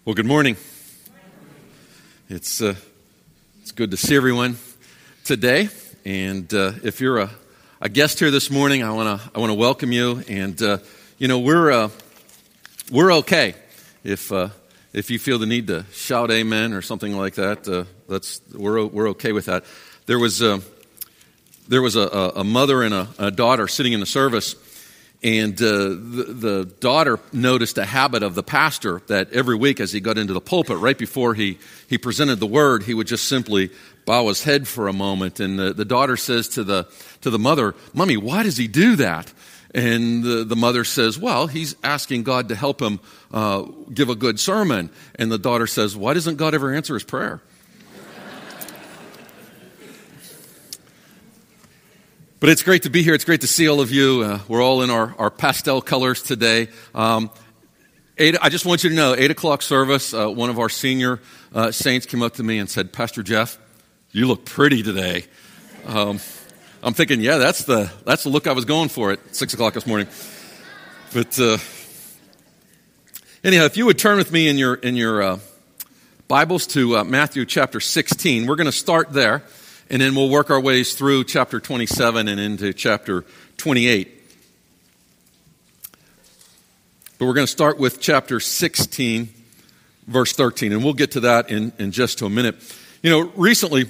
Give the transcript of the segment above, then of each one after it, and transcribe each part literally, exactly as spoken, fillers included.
Well, good morning. It's uh, it's good to see everyone today, and uh, if you're a, a guest here this morning, I want to I want to welcome you. And uh, you know we're uh, we're okay if uh, if you feel the need to shout amen or something like that. Uh, that's we're we're okay with that. There was uh, there was a, a mother and a, a daughter sitting in the service. And uh, the, the daughter noticed a habit of the pastor that every week as he got into the pulpit, right before he, he presented the word, he would just simply bow his head for a moment. And the, the daughter says to the to the mother, "Mommy, why does he do that?" And the, the mother says, "Well, he's asking God to help him uh, give a good sermon." And the daughter says, "Why doesn't God ever answer his prayer?" But it's great to be here. It's great to see all of you. Uh, we're all in our, our pastel colors today. Um, eight, I just want you to know, eight o'clock service, uh, one of our senior uh, saints came up to me and said, "Pastor Jeff, you look pretty today." Um, I'm thinking, yeah, that's the that's the look I was going for at six o'clock this morning. But uh, anyhow, if you would turn with me in your in your uh, Bibles to uh, Matthew chapter sixteen, we're going to start there. And then we'll work our ways through chapter twenty-seven and into chapter twenty-eight. But we're going to start with chapter sixteen, verse thirteen. And we'll get to that in, in just a minute. You know, recently,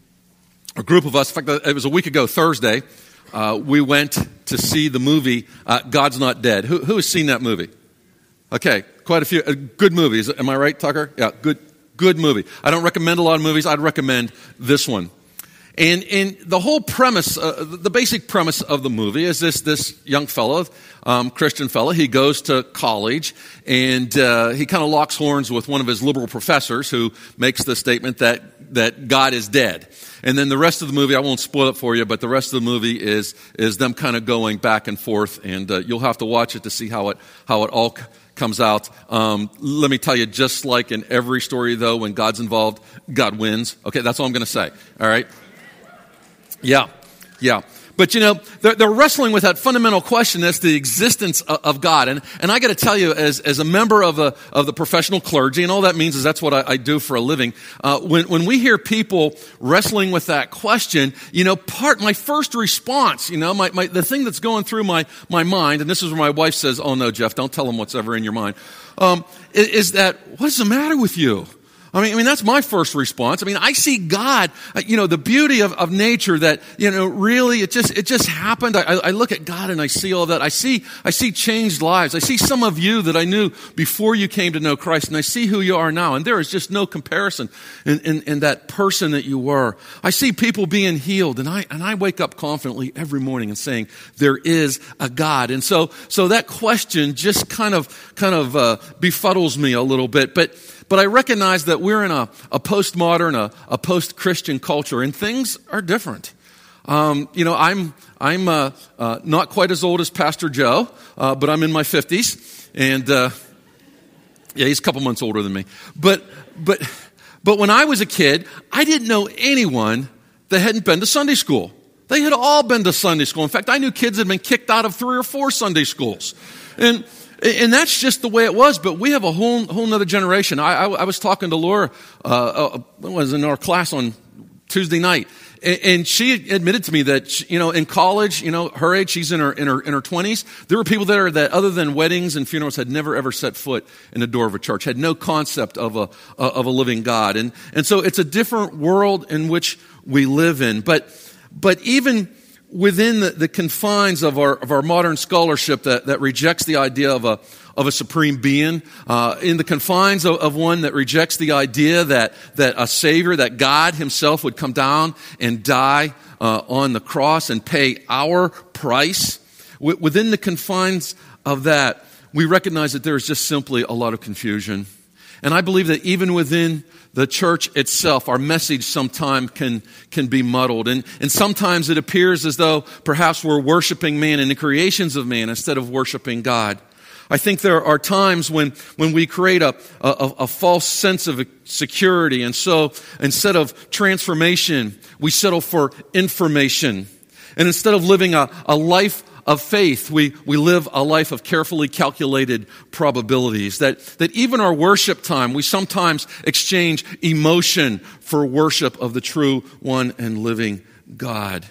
a group of us, in fact, it was a week ago, Thursday, uh, we went to see the movie uh, God's Not Dead. Who, who has seen that movie? Okay, quite a few. Uh, good movies. Am I right, Tucker? Yeah, good, good movie. I don't recommend a lot of movies. I'd recommend this one. And, and the whole premise, uh, the basic premise of the movie is this this young fellow, um, Christian fellow, he goes to college and uh, he kind of locks horns with one of his liberal professors who makes the statement that, that God is dead. And then the rest of the movie, I won't spoil it for you, but the rest of the movie is is them kind of going back and forth, and uh, you'll have to watch it to see how it how it all c- comes out. Um, let me tell you, just like in every story, though, when God's involved, God wins. Okay, that's all I'm going to say, all right? Yeah, yeah. But, you know, they're, they're wrestling with that fundamental question as to the existence of, of God. And and I got to tell you, as as a member of a of the professional clergy, and all that means is that's what I, I do for a living, uh, when, when we hear people wrestling with that question, you know, part my first response, you know, my, my the thing that's going through my, my mind, and this is where my wife says, "Oh, no, Jeff, don't tell them what's ever in your mind," um, is, is that, what's the matter with you? I mean, I mean, that's my first response. I mean, I see God, you know, the beauty of, of nature that, you know, really it just, it just happened. I, I look at God and I see all that. I see, I see changed lives. I see some of you that I knew before you came to know Christ, and I see who you are now. And there is just no comparison in, in, in that person that you were. I see people being healed, and I, and I wake up confidently every morning and saying, there is a God. And so, so that question just kind of, kind of, uh, befuddles me a little bit. But, But I recognize that we're in a, a postmodern, a, a post-Christian culture, and things are different. Um, you know, I'm I'm uh, uh, not quite as old as Pastor Joe, uh, but I'm in my fifties, and uh, yeah, he's a couple months older than me. But but but when I was a kid, I didn't know anyone that hadn't been to Sunday school. They had all been to Sunday school. In fact, I knew kids that had been kicked out of three or four Sunday schools, and. And that's just the way it was, but we have a whole whole nother generation. I, I, I was talking to Laura, uh, uh, was in our class on Tuesday night, and, and she admitted to me that, she, you know, in college, you know, her age, she's in her in her in her twenties. There were people there that, other than weddings and funerals, had never ever set foot in the door of a church, had no concept of a uh, of a living God, and and so it's a different world in which we live in. But but even within the, the confines of our of our modern scholarship that, that rejects the idea of a of a supreme being, uh, in the confines of, of one that rejects the idea that that a Savior, that God Himself would come down and die uh, on the cross and pay our price, w- within the confines of that, we recognize that there is just simply a lot of confusion. And I believe that even within the church itself, our message sometimes can can be muddled. And, and sometimes it appears as though perhaps we're worshiping man and the creations of man instead of worshiping God. I think there are times when, when we create a, a, a false sense of security. And so instead of transformation, we settle for information. And instead of living a, a life of faith. We, we live a life of carefully calculated probabilities. That, that even our worship time, we sometimes exchange emotion for worship of the true one and living God.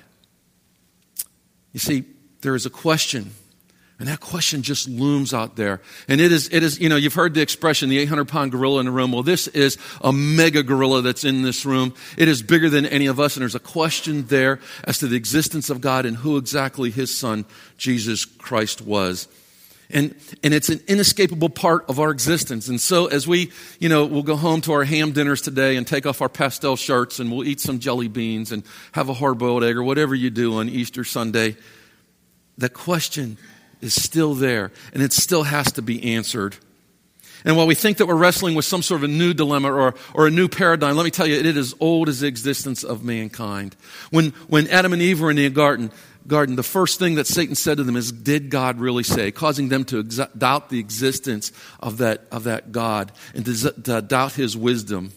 You see, there is a question, and that question just looms out there. And it is, it is, you know, you've heard the expression, the eight hundred pound gorilla in the room. Well, this is a mega gorilla that's in this room. It is bigger than any of us, and there's a question there as to the existence of God and who exactly his son, Jesus Christ, was. And, and it's an inescapable part of our existence. And so as we, you know, we'll go home to our ham dinners today and take off our pastel shirts and we'll eat some jelly beans and have a hard-boiled egg or whatever you do on Easter Sunday, the question is still there, and it still has to be answered. And while we think that we're wrestling with some sort of a new dilemma or, or a new paradigm, let me tell you, it is as old as the existence of mankind. When, when Adam and Eve were in the garden, garden, the first thing that Satan said to them is, did God really say? Causing them to ex- doubt the existence of that, of that God and to, to doubt his wisdom.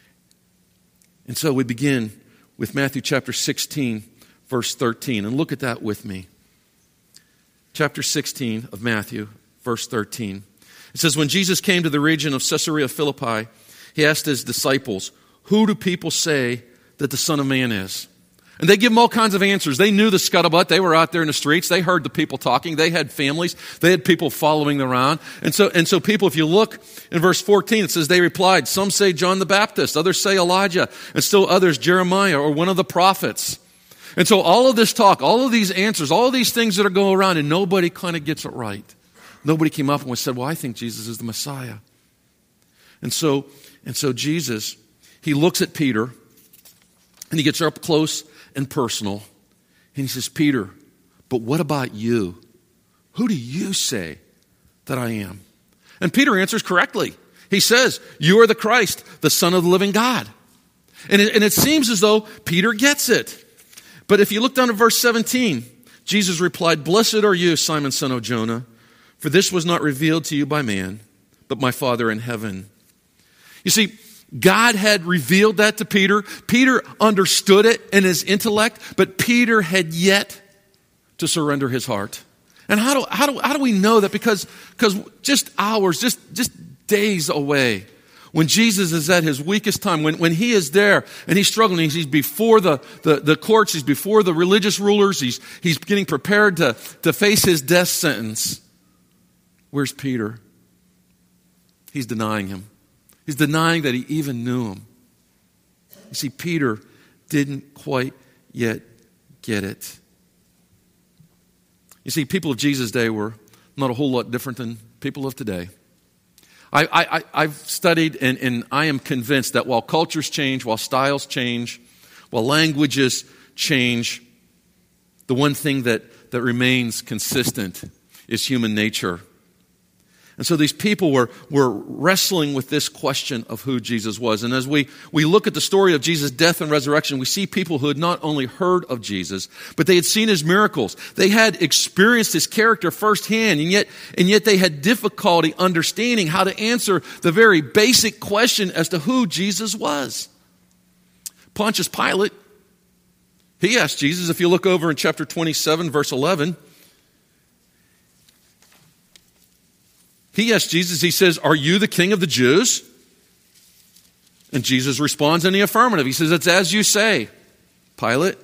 And so we begin with Matthew chapter sixteen, verse thirteen. And look at that with me. Chapter sixteen of Matthew, verse thirteen. It says, when Jesus came to the region of Caesarea Philippi, he asked his disciples, who do people say that the Son of Man is? And they give him all kinds of answers. They knew the scuttlebutt. They were out there in the streets. They heard the people talking. They had families. They had people following them around. And so, and so people, if you look in verse fourteen, it says, they replied, some say John the Baptist, others say Elijah, and still others Jeremiah or one of the prophets. And so all of this talk, all of these answers, all of these things that are going around, and nobody kind of gets it right. Nobody came up and said, well, I think Jesus is the Messiah. And so, and so Jesus, he looks at Peter, and he gets up close and personal, and he says, Peter, but what about you? Who do you say that I am? And Peter answers correctly. He says, you are the Christ, the Son of the living God. And it, and it seems as though Peter gets it. But if you look down at verse seventeen, Jesus replied, blessed are you, Simon, son of Jonah, for this was not revealed to you by man, but my Father in heaven. You see, God had revealed that to Peter. Peter understood it in his intellect, but Peter had yet to surrender his heart. And how do, how do, how do we know that? Because, because just hours, just, just days away, when Jesus is at his weakest time, when, when he is there and he's struggling, he's before the, the, the courts, he's before the religious rulers, he's, he's getting prepared to, to face his death sentence. Where's Peter? He's denying him. He's denying that he even knew him. You see, Peter didn't quite yet get it. You see, people of Jesus' day were not a whole lot different than people of today. I, I, I've studied and, and I am convinced that while cultures change, while styles change, while languages change, the one thing that, that remains consistent is human nature. And so these people were, were wrestling with this question of who Jesus was. And as we, we look at the story of Jesus' death and resurrection, we see people who had not only heard of Jesus, but they had seen his miracles. They had experienced his character firsthand, and yet, and yet they had difficulty understanding how to answer the very basic question as to who Jesus was. Pontius Pilate, he asked Jesus, if you look over in chapter twenty-seven, verse eleven, he asked Jesus, he says, are you the king of the Jews? And Jesus responds in the affirmative. He says, it's as you say, Pilate.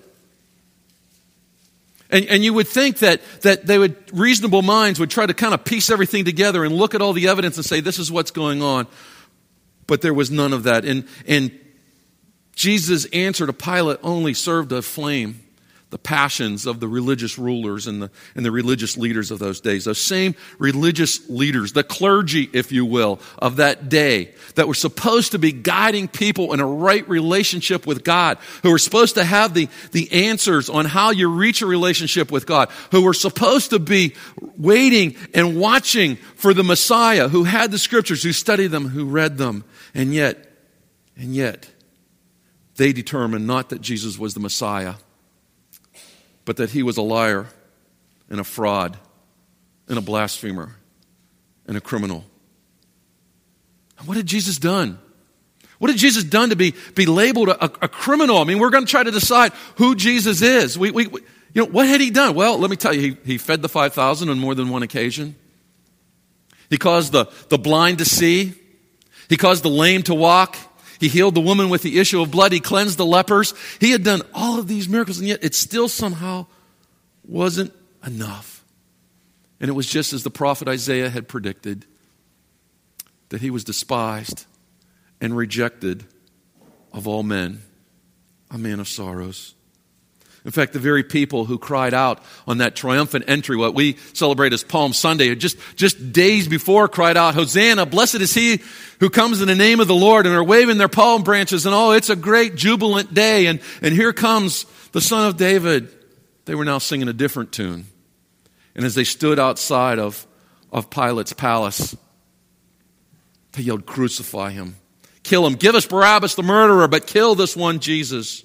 And, and you would think that, that they would, reasonable minds would try to kind of piece everything together and look at all the evidence and say, this is what's going on. But there was none of that. And, and Jesus' answer to Pilate only served to flame the passions of the religious rulers and the, and the religious leaders of those days. Those same religious leaders, the clergy, if you will, of that day, that were supposed to be guiding people in a right relationship with God, who were supposed to have the, the answers on how you reach a relationship with God, who were supposed to be waiting and watching for the Messiah, who had the scriptures, who studied them, who read them. And yet, and yet, they determined not that Jesus was the Messiah, but that he was a liar and a fraud and a blasphemer and a criminal. And what had Jesus done? What had Jesus done to be, be labeled a, a criminal? I mean, we're going to try to decide who Jesus is. We, we, we, You know, what had he done? Well, let me tell you, he, he fed the five thousand on more than one occasion. He caused the, the blind to see. He caused the lame to walk. He healed the woman with the issue of blood. He cleansed the lepers. He had done all of these miracles, and yet it still somehow wasn't enough. And it was just as the prophet Isaiah had predicted, that he was despised and rejected of all men, a man of sorrows. In fact, the very people who cried out on that triumphant entry, what we celebrate as Palm Sunday, just, just days before cried out, Hosanna, blessed is he who comes in the name of the Lord, and are waving their palm branches, and oh, it's a great jubilant day, and, and here comes the Son of David. They were now singing a different tune. And as they stood outside of, of Pilate's palace, they yelled, crucify him. Kill him. Give us Barabbas the murderer, but kill this one Jesus.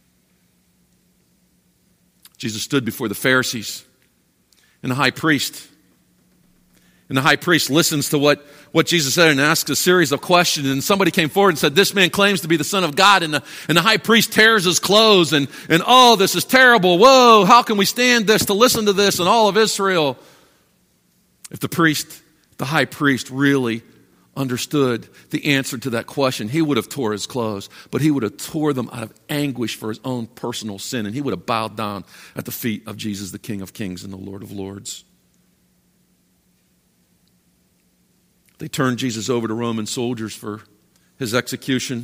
Jesus stood before the Pharisees and the high priest. And the high priest listens to what, what Jesus said and asks a series of questions. And somebody came forward and said, this man claims to be the Son of God. And the, and the high priest tears his clothes and, and, oh, this is terrible. Whoa, how can we stand this, to listen to this in all of Israel? If the priest, the high priest really understood the answer to that question, he would have tore his clothes, but he would have tore them out of anguish for his own personal sin, and he would have bowed down at the feet of Jesus, the King of Kings and the Lord of Lords. They turned Jesus over to Roman soldiers for his execution.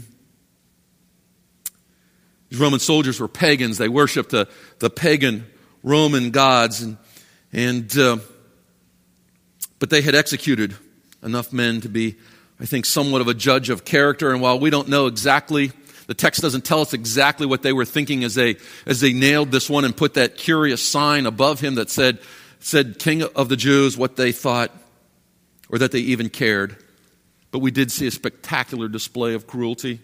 These Roman soldiers were pagans. They worshiped the, the pagan Roman gods, and, and uh, but they had executed enough men to be, I think, somewhat of a judge of character. And while we don't know exactly, the text doesn't tell us exactly what they were thinking as they as they nailed this one and put that curious sign above him that said, said King of the Jews, what they thought, or that they even cared. But we did see a spectacular display of cruelty.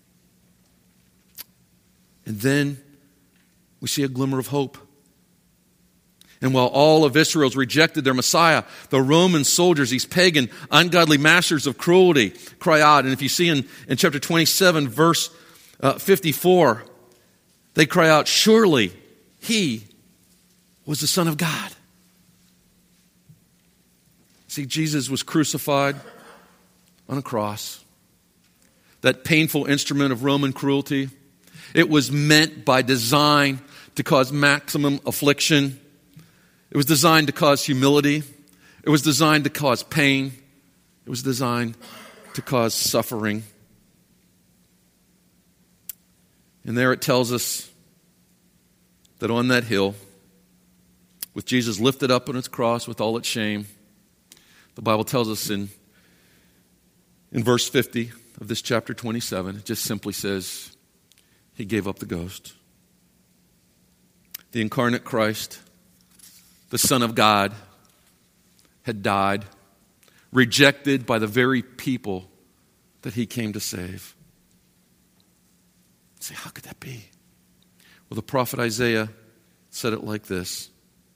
And then we see a glimmer of hope. And while all of Israel's rejected their Messiah, the Roman soldiers, these pagan, ungodly masters of cruelty, cry out. And if you see in, in chapter twenty-seven, verse uh, fifty-four, they cry out, surely he was the Son of God. See, Jesus was crucified on a cross. That painful instrument of Roman cruelty. It was meant by design to cause maximum affliction. It was designed to cause humility. It was designed to cause pain. It was designed to cause suffering. And there it tells us that on that hill, with Jesus lifted up on its cross with all its shame, the Bible tells us in, in verse fifty of this chapter twenty-seven, it just simply says, he gave up the ghost. The incarnate Christ, the Son of God, had died, rejected by the very people that he came to save. Say, how could that be? Well, the prophet Isaiah said it like this.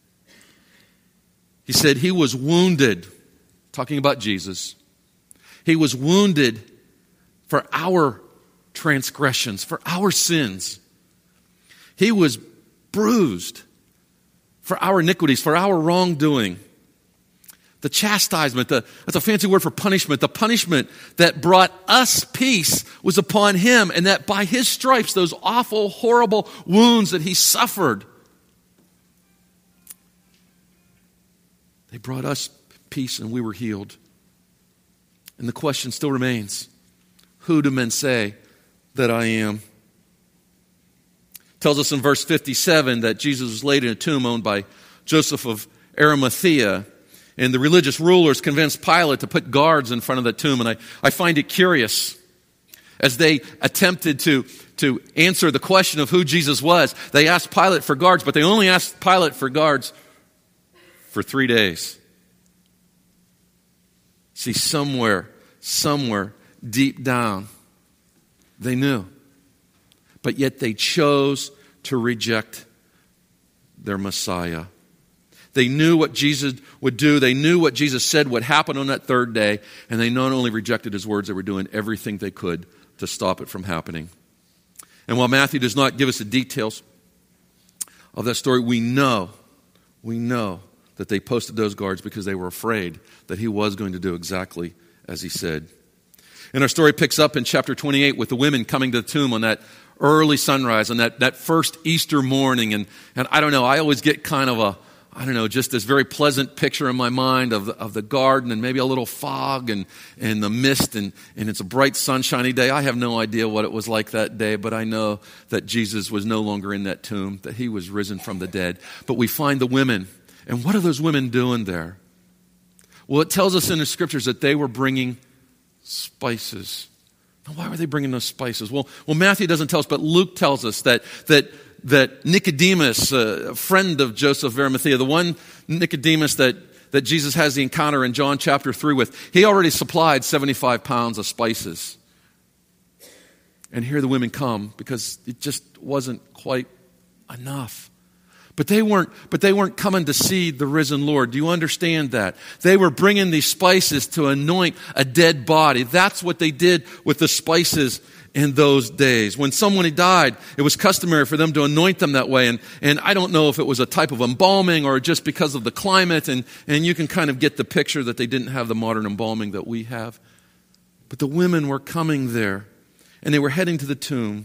He said, he was wounded, talking about Jesus. He was wounded for our transgressions, for our sins. He was bruised for our iniquities, for our wrongdoing. The chastisement, the, that's a fancy word for punishment. The punishment that brought us peace was upon him, and that by his stripes, those awful, horrible wounds that he suffered, they brought us peace and we were healed. And the question still remains, who do men say that I am? It tells us in verse fifty-seven that Jesus was laid in a tomb owned by Joseph of Arimathea. And the religious rulers convinced Pilate to put guards in front of the tomb. And I, I find it curious. As they attempted to, to answer the question of who Jesus was, they asked Pilate for guards, but they only asked Pilate for guards for three days. See, somewhere, somewhere deep down, they knew. But yet they chose to reject their Messiah. They knew what Jesus would do. They knew what Jesus said would happen on that third day. And they not only rejected his words, they were doing everything they could to stop it from happening. And while Matthew does not give us the details of that story, we know, we know that they posted those guards because they were afraid that he was going to do exactly as he said. And our story picks up in chapter twenty-eight with the women coming to the tomb on that early sunrise, on that, that first Easter morning. And, and I don't know, I always get kind of a, I don't know, just this very pleasant picture in my mind of the, of the garden and maybe a little fog and, and the mist and, and it's a bright sunshiny day. I have no idea what it was like that day, but I know that Jesus was no longer in that tomb, that he was risen from the dead. But we find the women, and what are those women doing there? Well, it tells us in the scriptures that they were bringing spices. Now, why were they bringing those spices? Well, well, Matthew doesn't tell us, but Luke tells us that that that Nicodemus, uh, a friend of Joseph of Arimathea, the one Nicodemus that, that Jesus has the encounter in John chapter three with, he already supplied seventy-five pounds of spices. And here the women come because it just wasn't quite enough. But they weren't, but they weren't coming to see the risen Lord. Do you understand that? They were bringing these spices to anoint a dead body. That's what they did with the spices in those days. When someone had died, it was customary for them to anoint them that way. And, and I don't know if it was a type of embalming or just because of the climate. And, and you can kind of get the picture that they didn't have the modern embalming that we have. But the women were coming there, and they were heading to the tomb,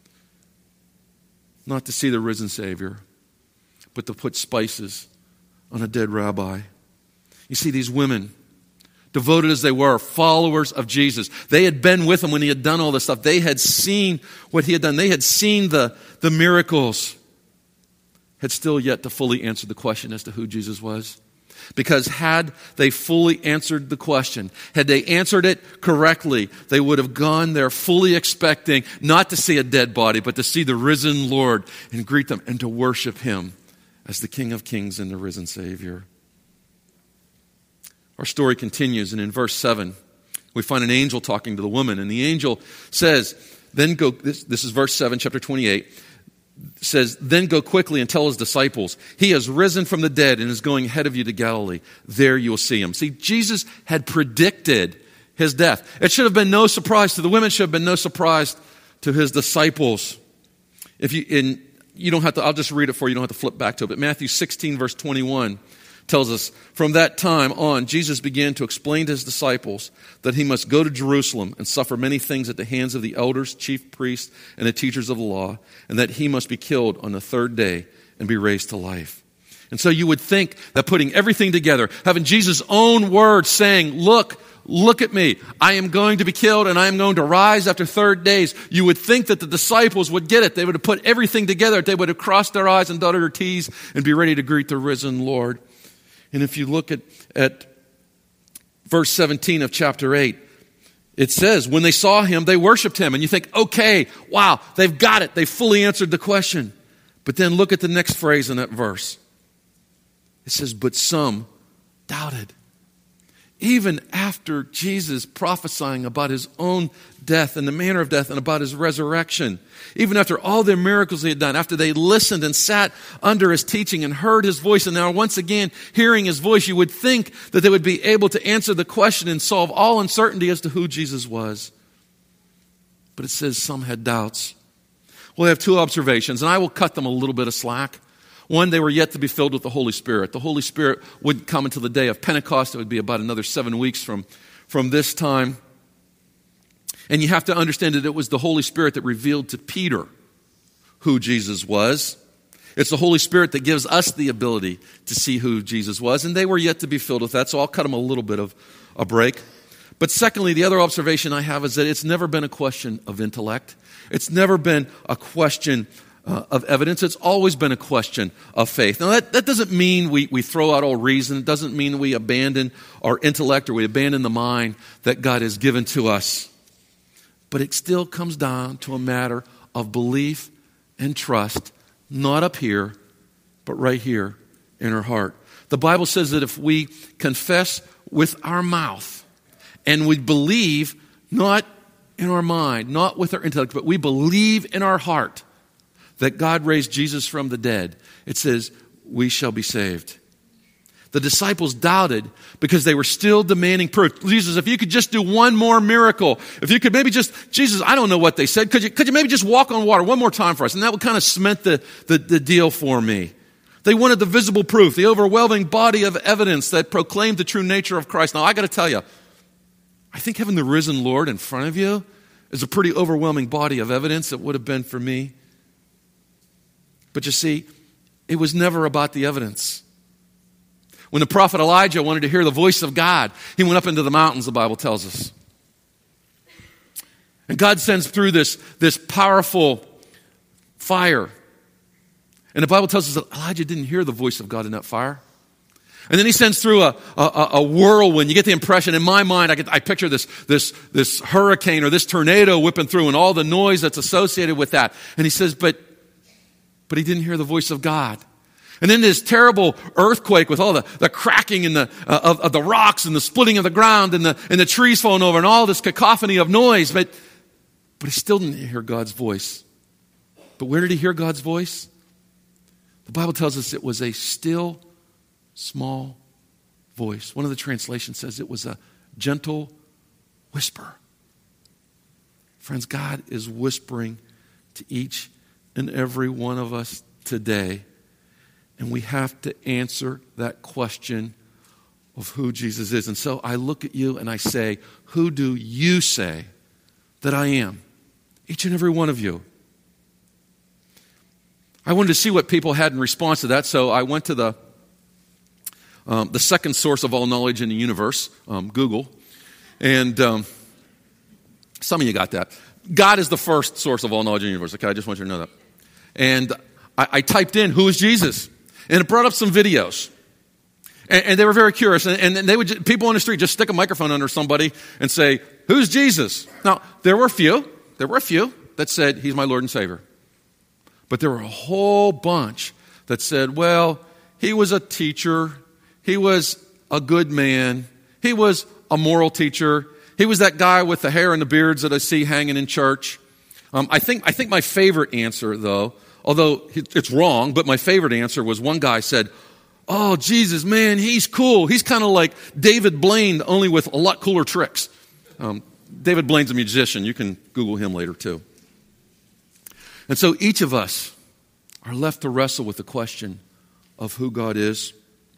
not to see the risen Savior, but to put spices on a dead rabbi. You see, these women, devoted as they were, followers of Jesus, they had been with him when he had done all this stuff. They had seen what he had done. They had seen the, the miracles, had still yet to fully answer the question as to who Jesus was. Because had they fully answered the question, had they answered it correctly, they would have gone there fully expecting not to see a dead body, but to see the risen Lord and greet them and to worship him as the King of Kings and the risen Savior. Our story continues, and in verse seven, we find an angel talking to the woman, and the angel says, then go, this, this is verse seven, chapter twenty-eight, says, then go quickly and tell his disciples, he has risen from the dead and is going ahead of you to Galilee. There you will see him. See, Jesus had predicted his death. It should have been no surprise to the women, should have been no surprise to his disciples. If you, in, you don't have to, I'll just read it for you, you don't have to flip back to it, but Matthew sixteen, verse twenty-one, tells us, from that time on, Jesus began to explain to his disciples that he must go to Jerusalem and suffer many things at the hands of the elders, chief priests, and the teachers of the law, and that he must be killed on the third day and be raised to life. And so you would think that putting everything together, having Jesus' own words saying, look, look at me, I am going to be killed and I am going to rise after third days. You would think that the disciples would get it. They would have put everything together. They would have crossed their I's and dotted their T's and be ready to greet the risen Lord. And if you look at, at verse seventeen of chapter eight, it says, when they saw him, they worshiped him. And you think, okay, wow, they've got it. They fully answered the question. But then look at the next phrase in that verse. It says, but some doubted. Even after Jesus prophesying about his own death and the manner of death and about his resurrection, even after all the miracles he had done, after they listened and sat under his teaching and heard his voice, and now once again hearing his voice, you would think that they would be able to answer the question and solve all uncertainty as to who Jesus was. But it says some had doubts. Well, I have two observations, and I will cut them a little bit of slack. One, they were yet to be filled with the Holy Spirit. The Holy Spirit wouldn't come until the day of Pentecost. It would be about another seven weeks from, from this time. And you have to understand that it was the Holy Spirit that revealed to Peter who Jesus was. It's the Holy Spirit that gives us the ability to see who Jesus was. And they were yet to be filled with that, so I'll cut them a little bit of a break. But secondly, the other observation I have is that it's never been a question of intellect. It's never been a question Uh, of evidence. It's always been a question of faith. Now, that, that doesn't mean we, we throw out all reason. It doesn't mean we abandon our intellect or we abandon the mind that God has given to us. But it still comes down to a matter of belief and trust, not up here, but right here in our heart. The Bible says that if we confess with our mouth and we believe not in our mind, not with our intellect, but we believe in our heart that God raised Jesus from the dead, it says, we shall be saved. The disciples doubted because they were still demanding proof. Jesus, if you could just do one more miracle, if you could maybe just, Jesus, I don't know what they said. Could you, could you maybe just walk on water one more time for us? And that would kind of cement the, the, the deal for me. They wanted the visible proof, the overwhelming body of evidence that proclaimed the true nature of Christ. Now, I got to tell you, I think having the risen Lord in front of you is a pretty overwhelming body of evidence. It would have been for me. But you see, it was never about the evidence. When the prophet Elijah wanted to hear the voice of God, he went up into the mountains, the Bible tells us. And God sends through this, this powerful fire. And the Bible tells us that Elijah didn't hear the voice of God in that fire. And then he sends through a, a, a whirlwind. You get the impression, in my mind, I, get, I picture this, this, this hurricane or this tornado whipping through and all the noise that's associated with that. And he says, but, but he didn't hear the voice of God. And then this terrible earthquake with all the, the cracking in the, uh, of, of the rocks and the splitting of the ground and the, and the trees falling over and all this cacophony of noise. But, but he still didn't hear God's voice. But where did he hear God's voice? The Bible tells us it was a still, small voice. One of the translations says it was a gentle whisper. Friends, God is whispering to each and every one of us today. And we have to answer that question of who Jesus is. And so I look at you and I say, who do you say that I am? Each and every one of you. I wanted to see what people had in response to that, so I went to the um, the second source of all knowledge in the universe, um, Google. And um, some of you got that. God is the first source of all knowledge in the universe. Okay, I just want you to know that. And I, I typed in, who is Jesus? And it brought up some videos. And, and they were very curious. And, and they would just, people on the street just stick a microphone under somebody and say, who's Jesus? Now, there were a few. There were a few that said, he's my Lord and Savior. But there were a whole bunch that said, well, he was a teacher. He was a good man. He was a moral teacher. He was that guy with the hair and the beards that I see hanging in church. Um, I think I think my favorite answer, though, although it's wrong, but my favorite answer was one guy said, oh, Jesus, man, he's cool. He's kind of like David Blaine, only with a lot cooler tricks. Um, David Blaine's a musician. You can Google him later, too. And so each of us are left to wrestle with the question of who God is.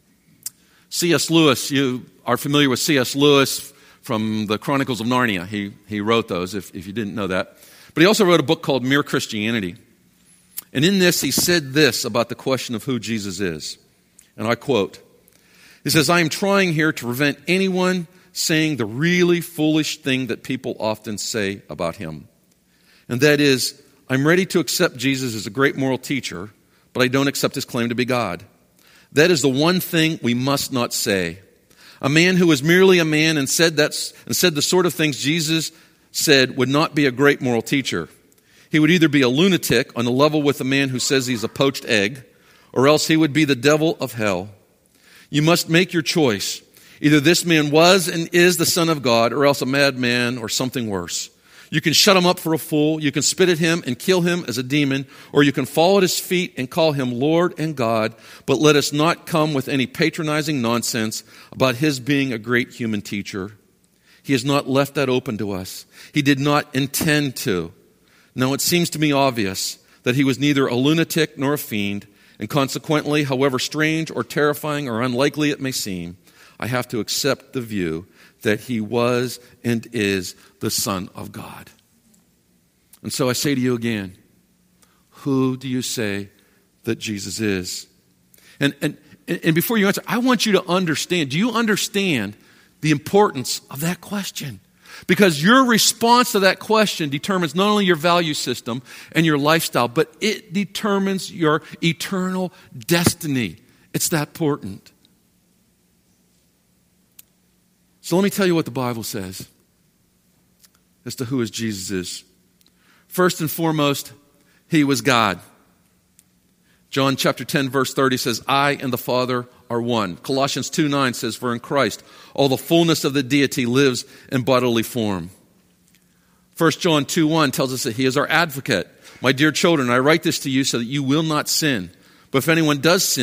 C S Lewis, you are familiar with C S Lewis from the Chronicles of Narnia. He, he wrote those, if, if you didn't know that. But he also wrote a book called Mere Christianity. And in this, he said this about the question of who Jesus is. And I quote, he says, I am trying here to prevent anyone saying the really foolish thing that people often say about him. And that is, I'm ready to accept Jesus as a great moral teacher, but I don't accept his claim to be God. That is the one thing we must not say. A man who was merely a man and said that's, and said the sort of things Jesus said would not be a great moral teacher. He would either be a lunatic on the level with a man who says he's a poached egg, or else he would be the devil of hell. You must make your choice. Either this man was and is the Son of God, or else a madman or something worse. You can shut him up for a fool, you can spit at him and kill him as a demon, or you can fall at his feet and call him Lord and God, but let us not come with any patronizing nonsense about his being a great human teacher. He has not left that open to us. He did not intend to. Now, it seems to me obvious that he was neither a lunatic nor a fiend, and consequently, however strange or terrifying or unlikely it may seem, I have to accept the view that he was and is the Son of God. And so I say to you again, who do you say that Jesus is? And, and, and before you answer, I want you to understand, do you understand the importance of that question? Because your response to that question determines not only your value system and your lifestyle, but it determines your eternal destiny. It's that important. So let me tell you what the Bible says as to who is Jesus is. First and foremost, he was God. John chapter ten, verse thirty says, I and the Father are one. Colossians two nine says, for in Christ all the fullness of the deity lives in bodily form. First John two one tells us that he is our advocate. My dear children, I write this to you so that you will not sin. But if anyone does sin,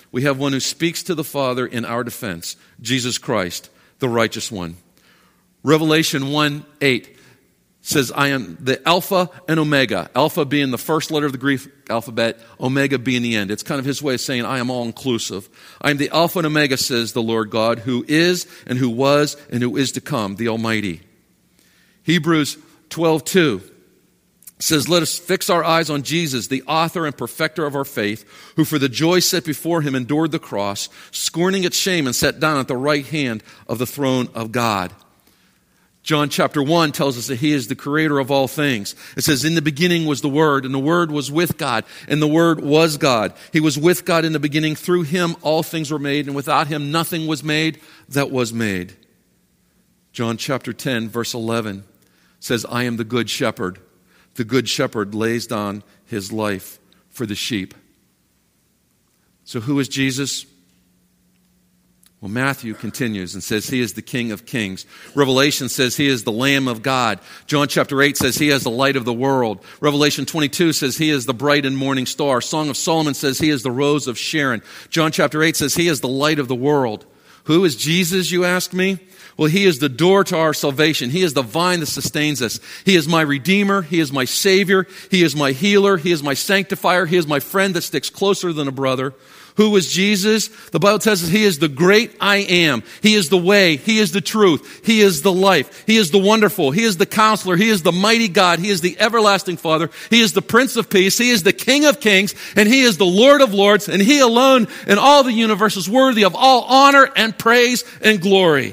We have one who speaks to the Father in our defense, Jesus Christ, the righteous one. Revelation one eight says, I am the Alpha and Omega. Alpha being the first letter of the Greek alphabet, Omega being the end. It's kind of his way of saying, I am all inclusive. I am the Alpha and Omega, says the Lord God, who is and who was and who is to come, the Almighty. Hebrews twelve two says, let us fix our eyes on Jesus, the author and perfecter of our faith, who for the joy set before him endured the cross, scorning its shame, and sat down at the right hand of the throne of God. John chapter one tells us that he is the creator of all things. It says, in the beginning was the Word, and the Word was with God, and the Word was God. He was with God in the beginning. Through him all things were made, and without him nothing was made that was made. John chapter ten, verse eleven says, I am the good shepherd. The good shepherd lays down his life for the sheep. So who is Jesus? Well, Matthew continues and says he is the King of Kings. Revelation says he is the Lamb of God. John chapter eight says he is the light of the world. Revelation twenty-two says he is the bright and morning star. Song of Solomon says he is the rose of Sharon. John chapter eight says he is the light of the world. Who is Jesus, you ask me? Well, he is the door to our salvation. He is the vine that sustains us. He is my Redeemer. He is my Savior. He is my healer. He is my sanctifier. He is my friend that sticks closer than a brother. Who is Jesus? The Bible tells us he is the great I am. He is the way. He is the truth. He is the life. He is the wonderful. He is the counselor. He is the mighty God. He is the everlasting Father. He is the Prince of Peace. He is the King of Kings. And he is the Lord of Lords. And he alone in all the universe is worthy of all honor and praise and glory.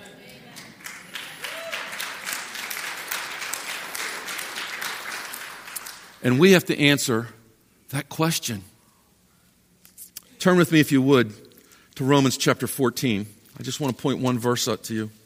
And we have to answer that question. Turn with me, if you would, to Romans chapter fourteen. I just want to point one verse out to you.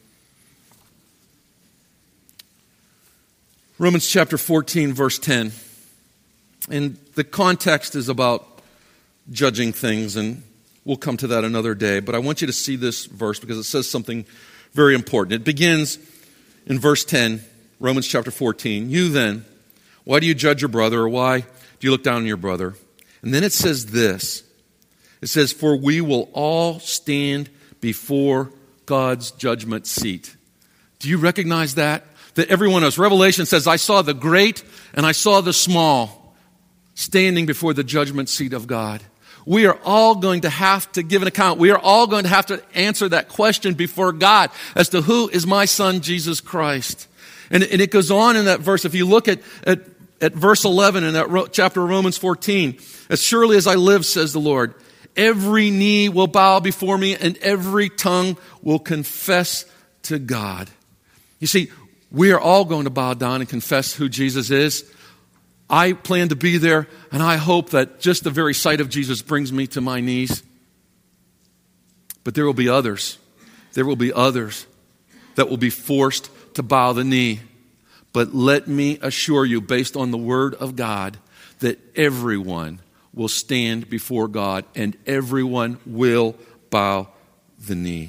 Romans chapter fourteen, verse ten. And the context is about judging things, and we'll come to that another day. But I want you to see this verse because it says something very important. It begins in verse ten, Romans chapter fourteen. You then, why do you judge your brother, or why do you look down on your brother? And then it says this. It says, for we will all stand before God's judgment seat. Do you recognize that? That everyone else. Revelation says, I saw the great and I saw the small standing before the judgment seat of God. We are all going to have to give an account. We are all going to have to answer that question before God as to who is my son, Jesus Christ. And, and it goes on in that verse. If you look at, at, at verse eleven in that ro- chapter of Romans fourteen, as surely as I live, says the Lord, every knee will bow before me and every tongue will confess to God. You see, we are all going to bow down and confess who Jesus is. I plan to be there, and I hope that just the very sight of Jesus brings me to my knees. But there will be others. There will be others that will be forced to bow the knee. But let me assure you, based on the Word of God, that everyone will stand before God, and everyone will bow the knee.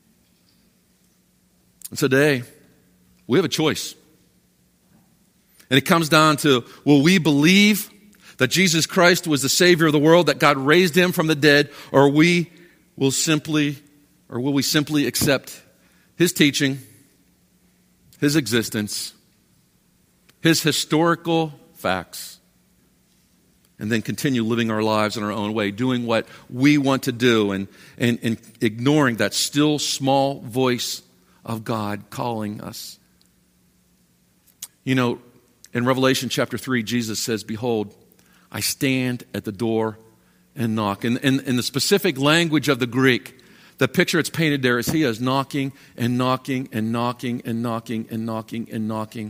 And today, we have a choice. And it comes down to, will we believe that Jesus Christ was the Savior of the world, that God raised him from the dead, or we will simply, or will we simply accept his teaching, his existence, his historical facts, and then continue living our lives in our own way, doing what we want to do, and, and, and ignoring that still small voice of God calling us. You know, in Revelation chapter three, Jesus says, behold, I stand at the door and knock. And in, in, in the specific language of the Greek, the picture it's painted there is he is knocking and knocking and knocking and knocking and knocking and knocking.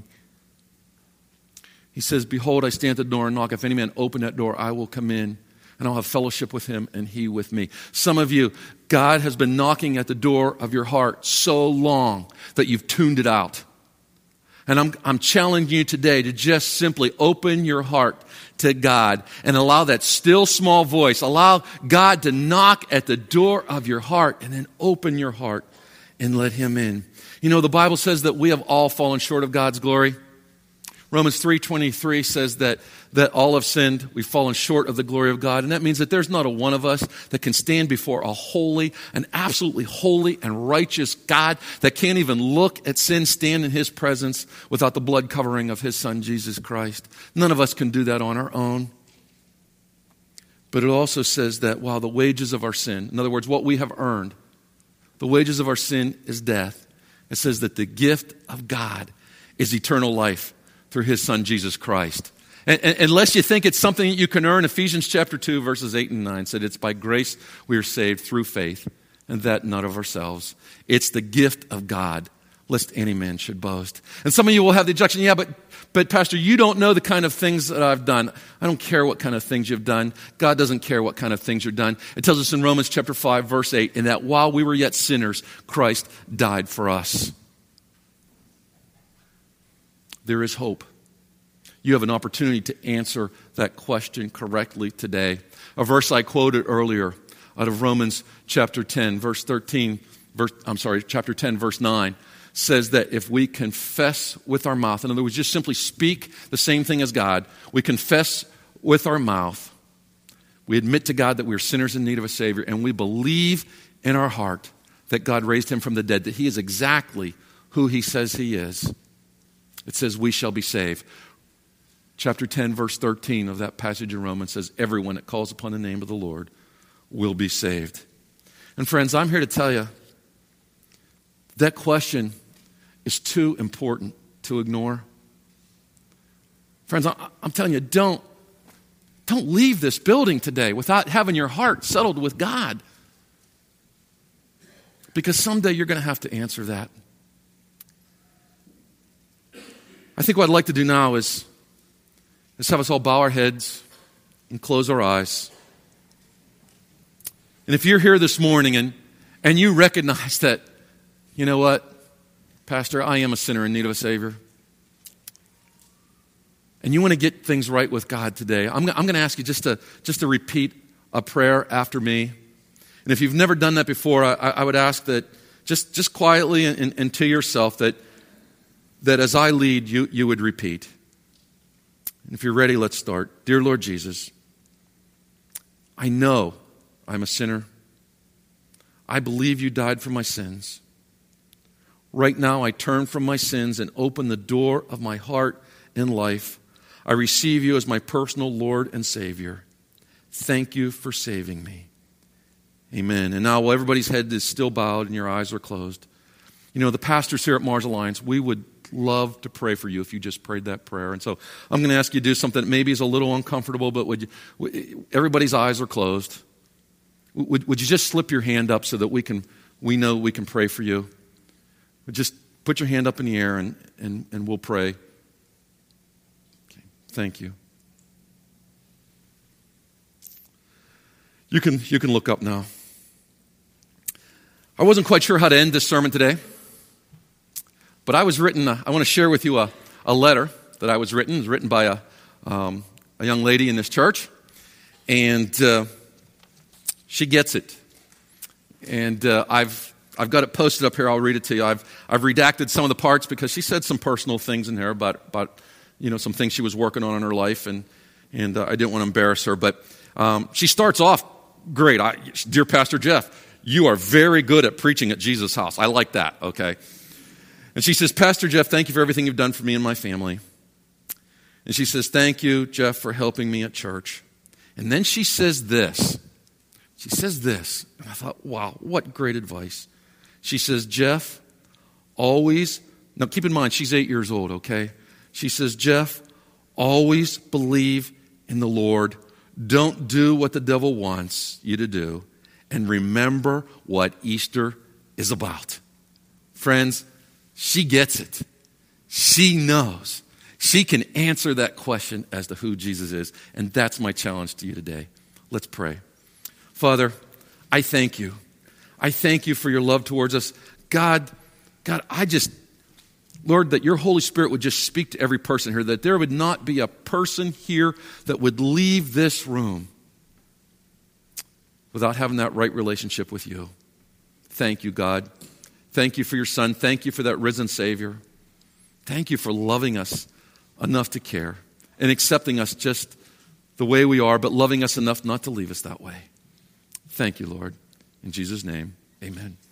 He says, behold, I stand at the door and knock. If any man open that door, I will come in and I'll have fellowship with him and he with me. Some of you, God has been knocking at the door of your heart so long that you've tuned it out. And I'm, I'm challenging you today to just simply open your heart to God and allow that still small voice, allow God to knock at the door of your heart, and then open your heart and let him in. You know, the Bible says that we have all fallen short of God's glory. Romans three twenty-three says that, that all have sinned, we've fallen short of the glory of God. And that means that there's not a one of us that can stand before a holy, an absolutely holy and righteous God that can't even look at sin, stand in his presence without the blood covering of his son, Jesus Christ. None of us can do that on our own. But it also says that while the wages of our sin, in other words, what we have earned, the wages of our sin is death. It says that the gift of God is eternal life through his son, Jesus Christ. And, and, unless you think it's something that you can earn, Ephesians chapter two, verses eight and nine said it's by grace we are saved through faith, and that not of ourselves. It's the gift of God, lest any man should boast. And some of you will have the objection, yeah, but, but Pastor, you don't know the kind of things that I've done. I don't care what kind of things you've done. God doesn't care what kind of things you've done. It tells us in Romans chapter five, verse eight, in that while we were yet sinners, Christ died for us. There is hope. You have an opportunity to answer that question correctly today. A verse I quoted earlier out of Romans chapter ten, verse thirteen, verse, I'm sorry, chapter ten, verse nine, says that if we confess with our mouth, in other words, just simply speak the same thing as God, we confess with our mouth, we admit to God that we are sinners in need of a Savior, and we believe in our heart that God raised him from the dead, that he is exactly who he says he is. It says we shall be saved. Chapter ten, verse thirteen of that passage in Romans says, everyone that calls upon the name of the Lord will be saved. And friends, I'm here to tell you, that question is too important to ignore. Friends, I'm telling you, don't, don't leave this building today without having your heart settled with God. Because someday you're going to have to answer that. I think what I'd like to do now is, is have us all bow our heads and close our eyes. And if you're here this morning and, and you recognize that, you know what, Pastor, I am a sinner in need of a Savior, and you want to get things right with God today, I'm, I'm going to ask you just to, just to repeat a prayer after me. And if you've never done that before, I, I would ask that just, just quietly and, and, and to yourself that that as I lead, you, you would repeat. And if you're ready, let's start. Dear Lord Jesus, I know I'm a sinner. I believe you died for my sins. Right now, I turn from my sins and open the door of my heart and life. I receive you as my personal Lord and Savior. Thank you for saving me. Amen. And now, while everybody's head is still bowed and your eyes are closed, you know, the pastors here at Mars Alliance, we would love to pray for you if you just prayed that prayer. And so I'm going to ask you to do something that maybe is a little uncomfortable, but would you, everybody's eyes are closed. Would, would you just slip your hand up so that we can we know we can pray for you? Just put your hand up in the air and, and, and we'll pray. Okay, thank you. You can, you can look up now. I wasn't quite sure how to end this sermon today. But I was written, uh, I want to share with you a, a letter that I was written. It was written by a, um, a young lady in this church. And uh, she gets it. And uh, I've I've got it posted up here. I'll read it to you. I've I've redacted some of the parts because she said some personal things in there about, about you know, some things she was working on in her life. And, and uh, I didn't want to embarrass her. But um, she starts off great. I, Dear Pastor Jeff, you are very good at preaching at Jesus' house. I like that, okay? And she says, Pastor Jeff, thank you for everything you've done for me and my family. And she says, thank you, Jeff, for helping me at church. And then she says this. She says this. And I thought, wow, what great advice. She says, Jeff, always, now keep in mind, she's eight years old, okay? She says, Jeff, always believe in the Lord. Don't do what the devil wants you to do. And remember what Easter is about. Friends, she gets it. She knows. She can answer that question as to who Jesus is. And that's my challenge to you today. Let's pray. Father, I thank you. I thank you for your love towards us. God, God, I just, Lord, that your Holy Spirit would just speak to every person here, that there would not be a person here that would leave this room without having that right relationship with you. Thank you, God. Thank you for your Son. Thank you for that risen Savior. Thank you for loving us enough to care and accepting us just the way we are, but loving us enough not to leave us that way. Thank you, Lord. In Jesus' name, amen.